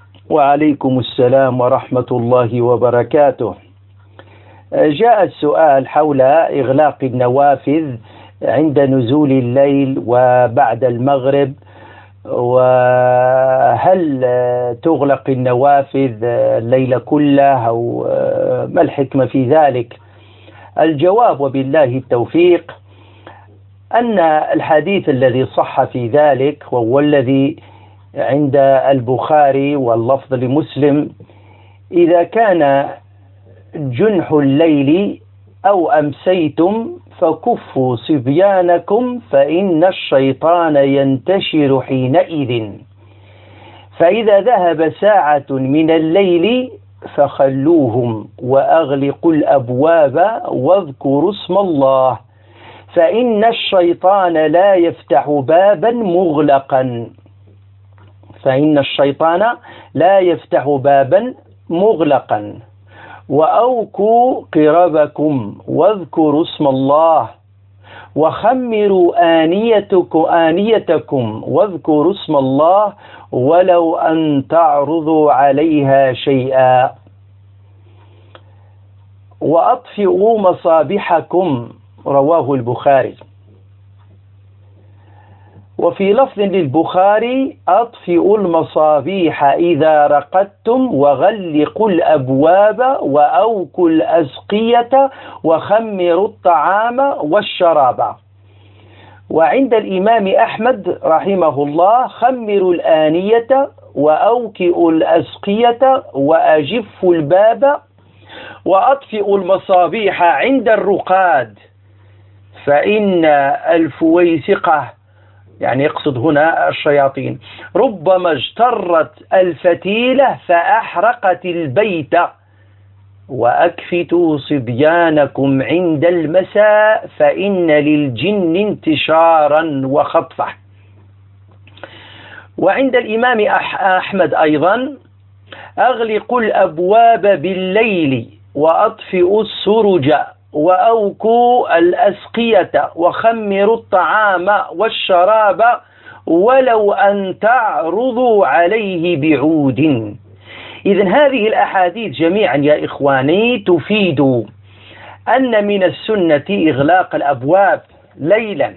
وعليكم السلام ورحمة الله وبركاته. جاء السؤال حول إغلاق النوافذ عند نزول الليل وبعد المغرب، وهل تغلق النوافذ الليل كله أو ما الحكمة في ذلك؟ الجواب وبالله التوفيق أن الحديث الذي صح في ذلك وهو الذي عند البخاري واللفظ لمسلم: إذا كان جنح الليل أو أمسيتم فكفوا صبيانكم فإن الشيطان ينتشر حينئذ، فإذا ذهب ساعة من الليل فخلوهم وأغلقوا الأبواب واذكروا اسم الله، فإن الشيطان لا يفتح بابا مغلقا وأوكوا قربكم واذكروا اسم الله، وخمروا آنيتكم واذكروا اسم الله ولو أن تعرضوا عليها شيئا، وأطفئوا مصابيحكم. رواه البخاري. وفي لفظ للبخاري: أطفئوا المصابيح إذا رقدتم وغلقوا الأبواب وأوكوا الأسقية وخمروا الطعام والشراب. وعند الإمام أحمد رحمه الله: خمروا الآنية وأوكئوا الأسقية وأجفوا الباب وأطفئوا المصابيح عند الرقاد، فإن الفويسقة، يعني يقصد هنا الشياطين، ربما اجترت الفتيلة فأحرقت البيت، وأكفتوا صبيانكم عند المساء فإن للجن انتشارا وخطفة. وعند الإمام أحمد أيضا: أغلقوا الأبواب بالليل وأطفئوا السرج وأوكوا الأسقية وخمروا الطعام والشراب ولو أن تعرضوا عليه بعود. إذن هذه الأحاديث جميعا يا إخواني تفيد أن من السنة إغلاق الأبواب ليلا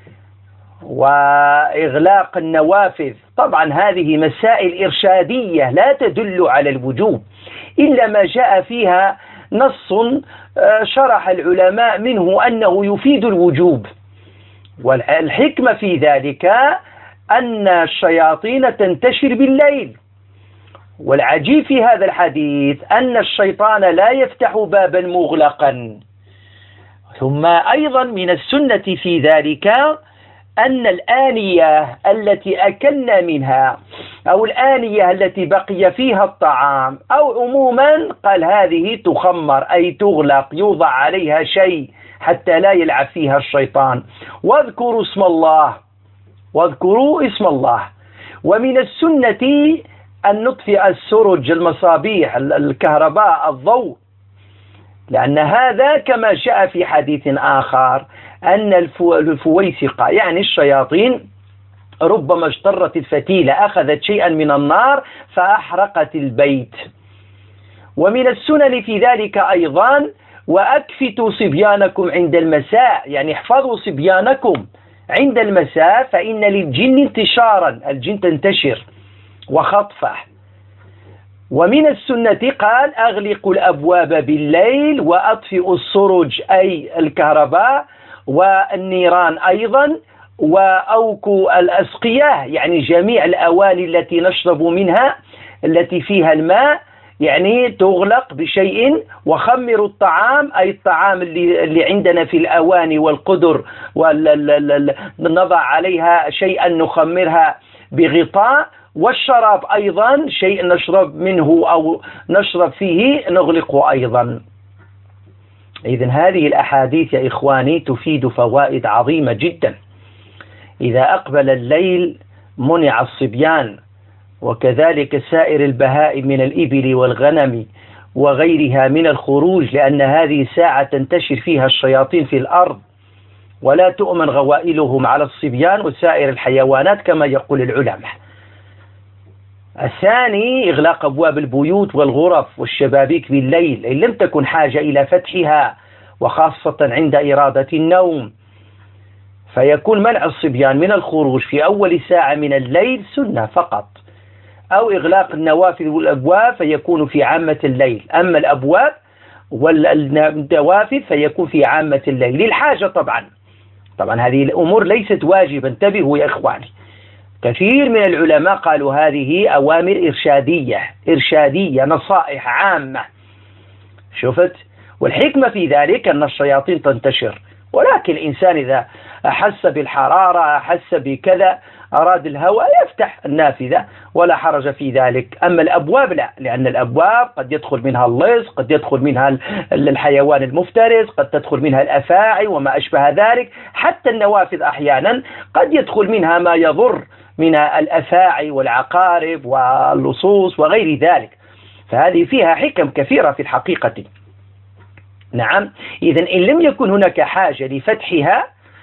وإغلاق النوافذ. طبعا هذه مسائل إرشادية لا تدل على الوجوب، إلا ما جاء فيها نص شرح العلماء منه أنه يفيد الوجوب. والحكمة في ذلك أن الشياطين تنتشر بالليل، والعجيب في هذا الحديث أن الشيطان لا يفتح بابا مغلقا. ثم أيضا من السنة في ذلك أن الآنية التي أكلنا منها أو الآنية التي بقي فيها الطعام أو عموما قال هذه تخمر أي تغلق، يوضع عليها شيء حتى لا يلعب فيها الشيطان. واذكروا اسم الله. ومن السنة أن نطفئ السرج، المصابيح، الكهرباء، الضوء، لأن هذا كما جاء في حديث آخر أن الفويسقة يعني الشياطين ربما اجترت الفتيلة، أخذت شيئا من النار فأحرقت البيت. ومن السنن في ذلك أيضا: وأكفتوا صبيانكم عند المساء، يعني احفظوا صبيانكم عند المساء فإن للجن انتشارا، الجن تنتشر وخطفة. ومن السنة قال: أغلقوا الأبواب بالليل وأطفئوا السرج أي الكهرباء والنيران أيضا، وأوكوا الأسقية يعني جميع الأواني التي نشرب منها التي فيها الماء، يعني تغلق بشيء. وخمروا الطعام أي الطعام اللي عندنا في الأواني والقدر، ونضع عليها شيئا نخمرها بغطاء. والشراب أيضا شيء نشرب منه أو نشرب فيه نغلقه أيضا. إذن هذه الأحاديث يا إخواني تفيد فوائد عظيمة جدا. إذا أقبل الليل منع الصبيان، وكذلك سائر البهائم من الإبل والغنم وغيرها من الخروج، لأن هذه ساعة تنتشر فيها الشياطين في الأرض ولا تؤمن غوائلهم على الصبيان وسائر الحيوانات كما يقول العلماء. الثاني إغلاق أبواب البيوت والغرف والشبابيك بالليل إن لم تكن حاجة إلى فتحها، وخاصة عند إرادة النوم، فيكون منع الصبيان من الخروج في أول ساعة من الليل سنة فقط، أو إغلاق النوافذ والأبواب فيكون في عامة الليل، أما الأبواب والنوافذ فيكون في عامة الليل للحاجة. طبعا هذه الأمور ليست واجبة، انتبهوا يا إخواني. كثير من العلماء قالوا هذه أوامر إرشادية نصائح عامة. شفت؟ والحكمة في ذلك أن الشياطين تنتشر، ولكن الإنسان إذا أحس بالحرارة، أحس بكذا، أراد الهواء، يفتح النافذة ولا حرج في ذلك. أما الأبواب لا، لأن الأبواب قد يدخل منها اللص، قد يدخل منها الحيوان المفترس، قد تدخل منها الأفاعي وما أشبه ذلك. حتى النوافذ أحيانا قد يدخل منها ما يضر من الأفاعي والعقارب واللصوص وغير ذلك، فهذه فيها حكم كثيرة في الحقيقة. نعم، إذن إن لم يكن هناك حاجة لفتحها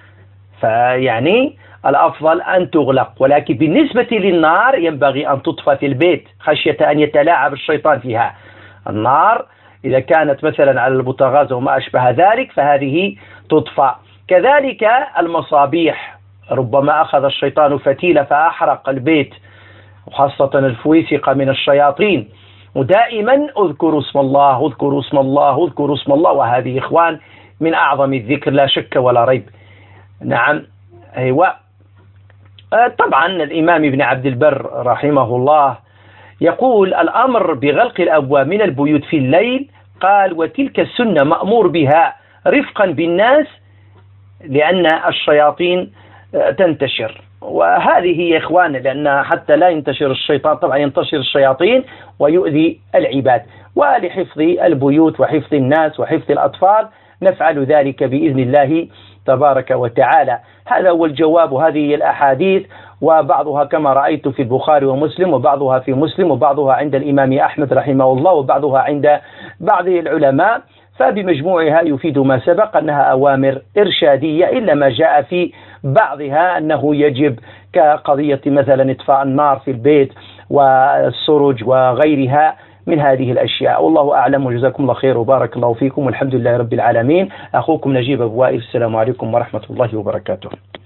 فيعني الأفضل أن تغلق، ولكن بالنسبة للنار ينبغي أن تطفى في البيت خشية أن يتلاعب الشيطان فيها. النار إذا كانت مثلا على البوتاغاز وما أشبه ذلك فهذه تطفى. كذلك المصابيح، ربما أخذ الشيطان فتيلة فأحرق البيت، وخاصة الفويسقة من الشياطين. ودائما اذكروا اسم الله، اذكروا اسم الله، اذكروا اسم الله، وهذه إخوان من أعظم الذكر لا شك ولا ريب. نعم، أيوة. طبعا الإمام ابن عبد البر رحمه الله يقول الأمر بغلق الأبواب من البيوت في الليل، قال وتلك السنة مأمور بها رفقا بالناس لأن الشياطين تنتشر. وهذه يا إخوان لأن حتى لا ينتشر الشيطان، طبعا ينتشر الشياطين ويؤذي العباد، ولحفظ البيوت وحفظ الناس وحفظ الأطفال نفعل ذلك بإذن الله تبارك وتعالى. هذا هو الجواب. هذه الأحاديث وبعضها كما رأيت في البخاري ومسلم، وبعضها في مسلم، وبعضها عند الإمام أحمد رحمه الله، وبعضها عند بعض العلماء، فبمجموعها يفيد ما سبق أنها أوامر إرشادية، إلا ما جاء في بعضها أنه يجب كقضية مثلا إطفاء النار في البيت والسرج وغيرها من هذه الأشياء. والله أعلم، وجزاكم الله خير وبارك الله فيكم، والحمد لله رب العالمين. أخوكم نجيب أبو وائل، السلام عليكم ورحمة الله وبركاته.